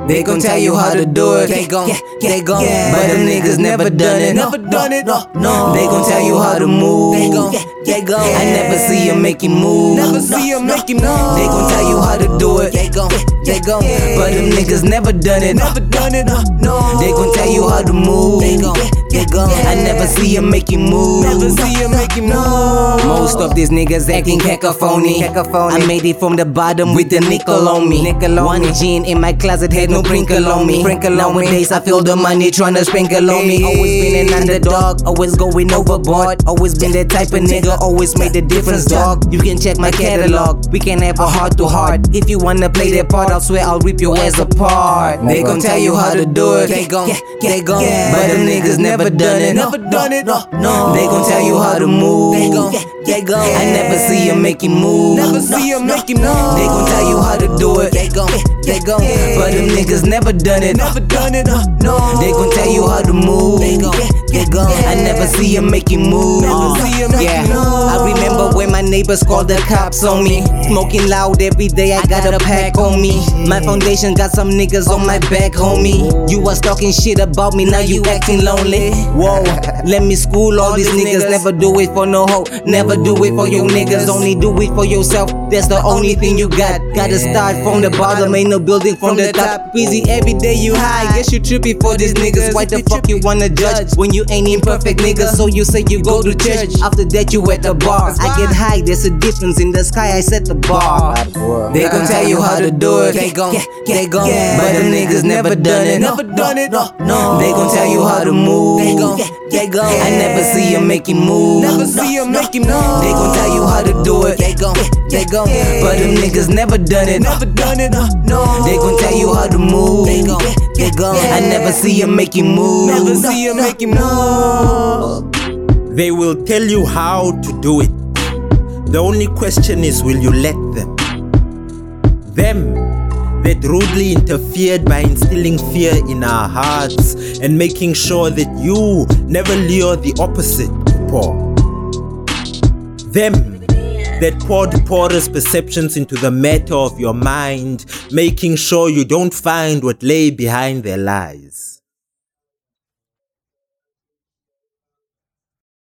They gon' tell you how to do it. They gon', but them niggas never done it. No. They gon' tell you how to move. They gon'. I never see you make you move. They gon' tell you how to do it. They gon', but them niggas never done it. They gon' tell you how to move. They gon'. I never see you make you move. Most of these niggas acting cacophony. I made it from the bottom with the nickel on me. One gin in my closet had no sprinkle on me. Nowadays I feel the money tryna sprinkle on me. Always been an underdog, always going overboard. Always been that type of nigga, always made the difference, dog. You can check my catalog, we can have a heart to heart. If you wanna play that part, I'll swear I'll rip your ass apart. They gon' tell you how to do it. They gon', but them niggas never done it. No. They gon' tell you how to move. They gon'. I never see you make you move. They gon' tell you how to do it. They gon', but them niggas never done it. They gon' tell you how to move. They gon'. I never see you make you move. Yeah, I remember when my neighbors called the cops on me. Smoking loud every day, I got a pack on me. My foundation got some niggas on my back, homie. You was talking shit about me, now you acting lonely. Whoa, let me school all these niggas. Never do it for no hoe, never do it for your niggas. Only do it for yourself, that's the only thing you got. Gotta start from the bottom, ain't no building from the top. Easy every day you high, guess you trippy for these niggas. Why the fuck you wanna judge when you ain't imperfect nigga? So you say you go to church, after that you at the bar. I get high, there's a difference in the sky, I set the bar. They gon' tell you how to do it. They gon', but them niggas never done it. No. They gon' tell you how to move. They gon'. I never see you make you move. They gon' tell you how to do it. They gon', but them niggas never done it. They gon' tell you how to move. They gon'. I never see you make you move. They will tell you how to do it. The only question is, will you let them? Them that rudely interfered by instilling fear in our hearts and making sure that you never lure the opposite to pour. Them that poured porous perceptions into the matter of your mind, making sure you don't find what lay behind their lies.